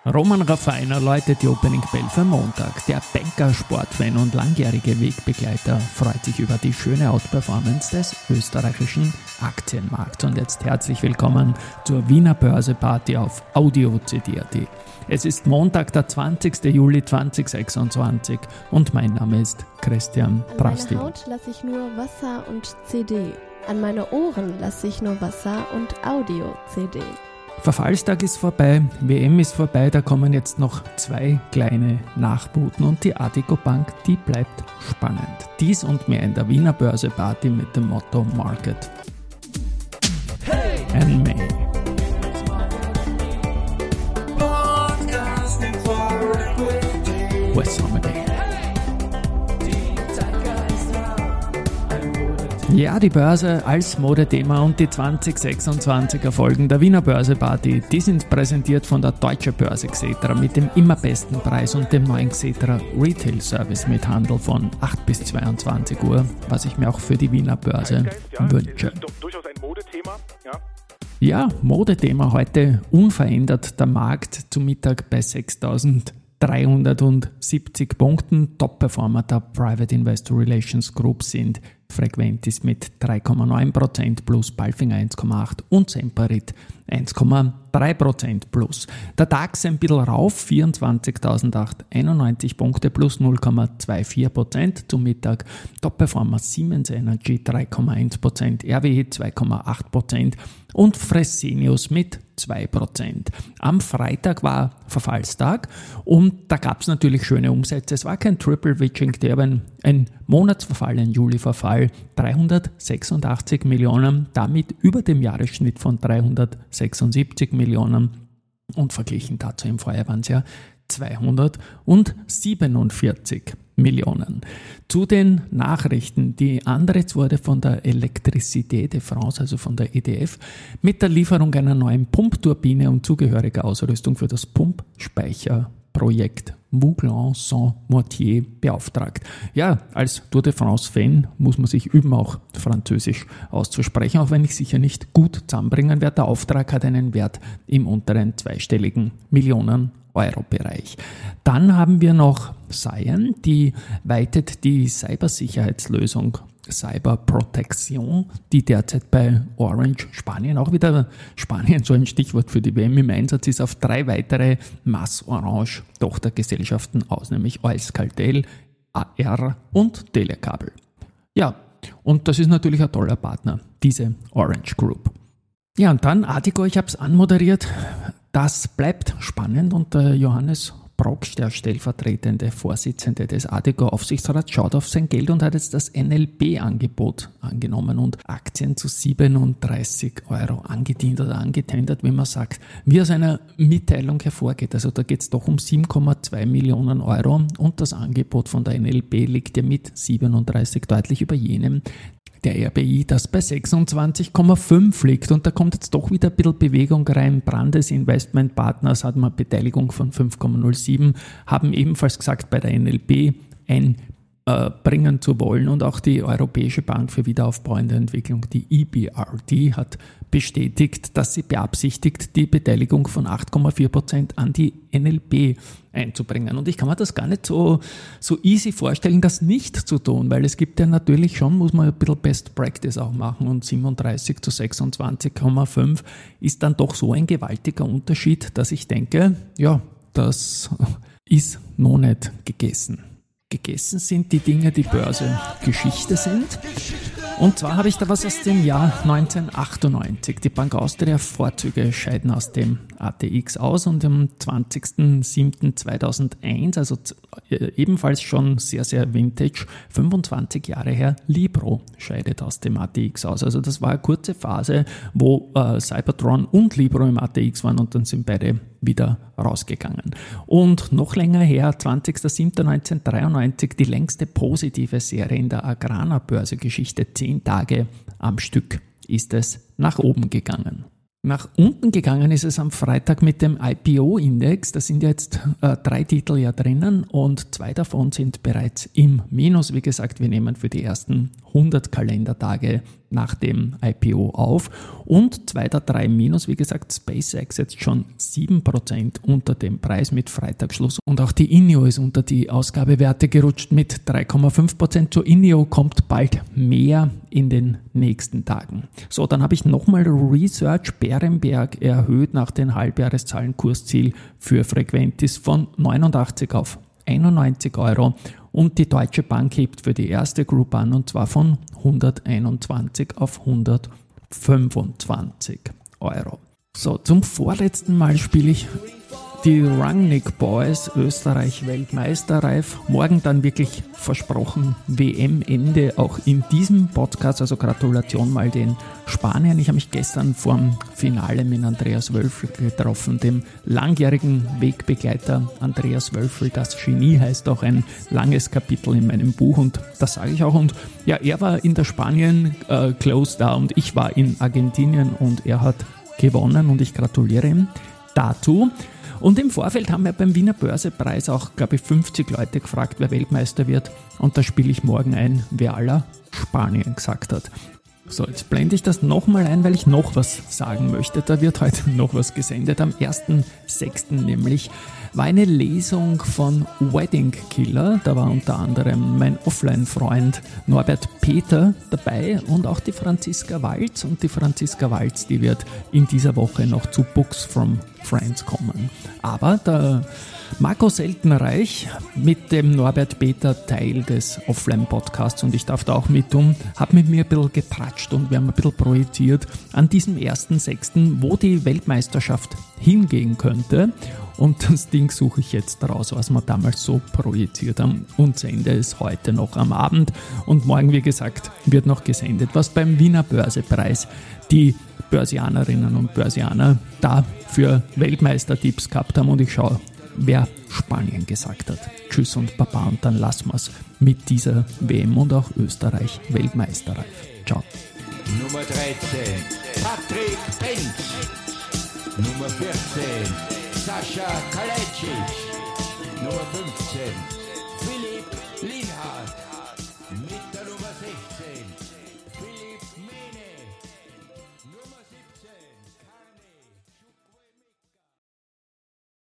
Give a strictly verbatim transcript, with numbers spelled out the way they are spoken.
Roman Raffiner läutet die Opening Bell für Montag. Der Banker, Sportfan und langjährige Wegbegleiter freut sich über die schöne Outperformance des österreichischen Aktienmarkts. Und jetzt herzlich willkommen zur Wiener Börse-Party auf Audio C D punkt A T. Es ist Montag, der zwanzigster Juli zweitausendsechsundzwanzig und mein Name ist Christian Drasti. An meine Haut lasse ich nur Wasser und C D. An meine Ohren lasse ich nur Wasser und Audio-C D. Verfallstag ist vorbei, W M ist vorbei, da kommen jetzt noch zwei kleine Nachboten und die Addiko Bank, die bleibt spannend. Dies und mehr in der Wiener Börse-Party mit dem Motto Market hey! And May. West Hammerday. Ja, die Börse als Modethema und die zweitausendsechsundzwanziger Folgen der Wiener Börse-Party, die sind präsentiert von der Deutsche Börse Xetra mit dem immer besten Preis und dem neuen Xetra Retail Service mit Handel von acht bis zweiundzwanzig Uhr, was ich mir auch für die Wiener Börse ja, wünsche. Das ist durchaus ein Modethema, ja. Ja, Modethema heute unverändert, der Markt zu Mittag bei sechstausenddreihundertsiebzig Punkten. Top-Performer der Private Investor Relations Group sind Frequentis mit drei Komma neun Prozent plus, Palfinger eins Komma acht und Semperit eins Komma drei Prozent plus. Der DAX ein bisschen rauf, vierundzwanzigtausendachthunderteinundneunzig Punkte plus null Komma vierundzwanzig Prozent zum Mittag. Top-Performer Siemens Energy drei Komma eins Prozent, R W E zwei Komma acht Prozent und Fresenius mit zwei Prozent. Am Freitag war Verfallstag und da gab es natürlich schöne Umsätze. Es war kein Triple-Witching, der aber ein, ein Monatsverfall, ein Juliverfall, dreihundertsechsundachtzig Millionen, damit über dem Jahresschnitt von dreihundertsechsundsiebzig Millionen und verglichen dazu im Vorjahr waren es ja zweihundertsiebenundvierzig Millionen. Zu den Nachrichten. Die Andritz wurde von der Électricité de France, also von der E D F, mit der Lieferung einer neuen Pumpturbine und zugehöriger Ausrüstung für das Pumpspeicherprojekt Mouglan-Saint-Mortier beauftragt. Ja, als Tour de France-Fan muss man sich üben, auch Französisch auszusprechen, auch wenn ich sicher nicht gut zusammenbringen werde. Der Auftrag hat einen Wert im unteren zweistelligen Millionen Euro-Bereich. Dann haben wir noch Cyan, die weitet die Cybersicherheitslösung Cyber Protection, die derzeit bei Orange Spanien, auch wieder Spanien, so ein Stichwort für die W M im Einsatz ist, auf drei weitere Mass-Orange Tochtergesellschaften aus, nämlich Euskaltel, A R und Telecable. Ja, und das ist natürlich ein toller Partner, diese Orange Group. Ja, und dann Addiko, ich habe es anmoderiert. Das bleibt spannend und der Johannes Proksch, der stellvertretende Vorsitzende des Addiko-Aufsichtsrats, schaut auf sein Geld und hat jetzt das N L B-Angebot angenommen und Aktien zu siebenunddreißig Euro angedient oder angetendert, wie man sagt, wie aus einer Mitteilung hervorgeht. Also da geht es doch um sieben Komma zwei Millionen Euro und das Angebot von der N L B liegt ja mit siebenunddreißig deutlich über jenem der R B I, das bei sechsundzwanzig Komma fünf liegt. Und da kommt jetzt doch wieder ein bisschen Bewegung rein. Brandes Investment Partners hat eine Beteiligung von fünf Komma null sieben, haben ebenfalls gesagt, bei der N L B einbringen zu wollen. Und auch die Europäische Bank für wiederaufbauende Entwicklung, die E B R D, hat bestätigt, dass sie beabsichtigt, die Beteiligung von acht Komma vier Prozent an die N L B einzubringen. Und ich kann mir das gar nicht so, so easy vorstellen, das nicht zu tun, weil es gibt ja natürlich schon, muss man ein bisschen Best Practice auch machen und siebenunddreißig zu sechsundzwanzig Komma fünf ist dann doch so ein gewaltiger Unterschied, dass ich denke, ja, das ist noch nicht gegessen. Gegessen sind die Dinge, die Börse Geschichte sind. Und zwar habe ich da was aus dem Jahr neunzehnhundertachtundneunzig. Die Bank Austria Vorzüge scheiden aus dem A T X aus und am zwanzigster siebter zweitausendeins, also ebenfalls schon sehr, sehr vintage, fünfundzwanzig Jahre her, Libro scheidet aus dem A T X aus. Also das war eine kurze Phase, wo äh, Cybertron und Libro im A T X waren und dann sind beide wieder rausgegangen. Und noch länger her, zwanzigster siebter neunzehnhundertdreiundneunzig, die längste positive Serie in der Agrana-Börse-Geschichte, zehn Tage am Stück ist es nach oben gegangen. Nach unten gegangen ist es am Freitag mit dem I P O-Index. Da sind jetzt äh, drei Titel ja drinnen und zwei davon sind bereits im Minus. Wie gesagt, wir nehmen für die ersten hundert Kalendertage nach dem I P O auf und zwei der drei Minus, wie gesagt, SpaceX jetzt schon sieben Prozent unter dem Preis mit Freitagsschluss und auch die INEO ist unter die Ausgabewerte gerutscht mit drei Komma fünf Prozent. Zur INEO kommt bald mehr in den nächsten Tagen. So, dann habe ich nochmal Research. Berenberg erhöht nach den Halbjahreszahlen Kursziel für Frequentis von neunundachtzig auf einundneunzig Euro und die Deutsche Bank hebt für die erste Group an und zwar von hunderteinundzwanzig auf hundertfünfundzwanzig Euro. So, zum vorletzten Mal spiele ich die Rangnick Boys, Österreich Weltmeisterreif. Morgen dann wirklich versprochen W M-Ende auch in diesem Podcast. Also Gratulation mal den Spaniern. Ich habe mich gestern vorm Finale mit Andreas Wölfel getroffen, dem langjährigen Wegbegleiter Andreas Wölfel. Das Genie heißt auch ein langes Kapitel in meinem Buch und das sage ich auch. Und ja, er war in der Spanien äh, Close da und ich war in Argentinien und er hat gewonnen und ich gratuliere ihm dazu. Und im Vorfeld haben wir beim Wiener Börsepreis auch, glaube ich, fünfzig Leute gefragt, wer Weltmeister wird. Und da spiele ich morgen ein, wer aller Spanien gesagt hat. So, jetzt blende ich das nochmal ein, weil ich noch was sagen möchte. Da wird heute noch was gesendet. Am ersten sechsten nämlich war eine Lesung von Wedding Killer. Da war unter anderem mein Offline-Freund Norbert Peter dabei und auch die Franziska Walz. Und die Franziska Walz, die wird in dieser Woche noch zu Books from Friends kommen. Aber der Marco Seltenreich mit dem Norbert Peter Teil des Offline-Podcasts und ich darf da auch mit tun, hat mit mir ein bisschen getratscht und wir haben ein bisschen projiziert an diesem ersten sechsten, wo die Weltmeisterschaft hingehen könnte. Und das Ding suche ich jetzt raus, was wir damals so projiziert haben und sende es heute noch am Abend. Und morgen, wie gesagt, wird noch gesendet, was beim Wiener Börsepreis die Börsianerinnen und Börsianer da für Weltmeistertipps gehabt haben. Und ich schaue, wer Spanien gesagt hat. Tschüss und Baba und dann lassen wir es mit dieser W M und auch Österreich Weltmeisterreif. Ciao. Nummer dreizehn, Patrick Benz. Nummer vierzehn, Sascha Kalajdzic. Nummer fünfzehn, Philipp Lienhardt.